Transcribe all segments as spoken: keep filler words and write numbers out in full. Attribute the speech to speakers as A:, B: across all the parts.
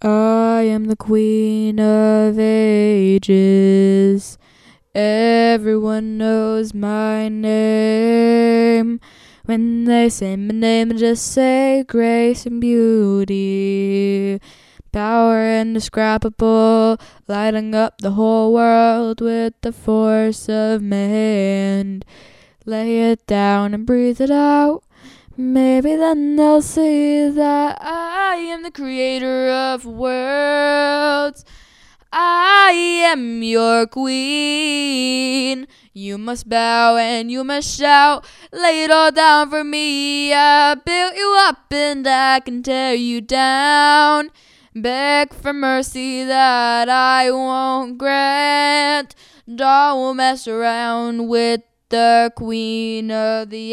A: I am the queen of ages. Everyone knows my name. When they say my name, just say grace and beauty. Power indescribable, lighting up the whole world with the force of my hand. Lay it down and breathe it out. Maybe then they'll see that I am the creator of worlds. I am your queen. You must bow and you must shout. Lay it all down for me. I built you up and I can tear you down. Beg for mercy that I won't grant. Don't mess around with the queen of the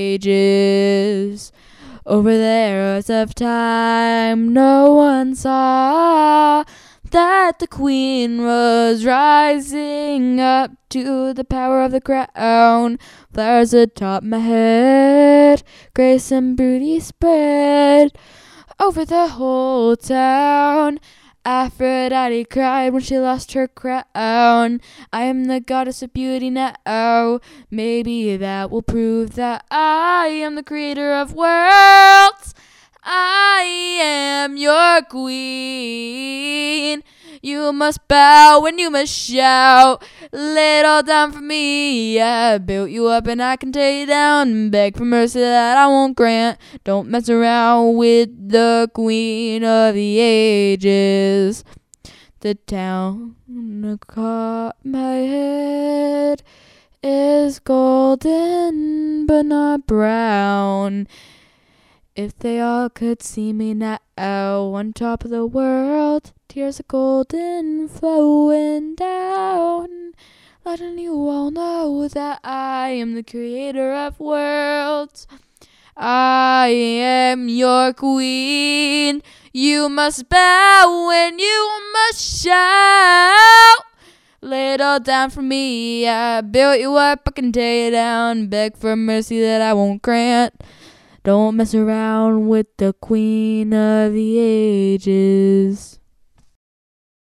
A: ages. Over the arrows of time, no one saw that the queen was rising up to the power of the crown. Flowers atop my head, grace and beauty spread over the whole town. Aphrodite cried when she lost her crown. I am the goddess of beauty now. Maybe that will prove that I am the creator of worlds. I am your queen. You must bow and you must shout. Lay it all down for me. I built you up and I can tear you down. Beg for mercy that I won't grant. Don't mess around with the queen of the ages. The town atop my head is golden but not brown. If they all could see me now on top of the world, tears of golden flowing down, letting you all know that I am the creator of worlds. I am your queen. You must bow and you must shout. Lay it all down for me. I built you up, I can tear you down. Beg for mercy that I won't grant. Don't mess around with the queen of the ages.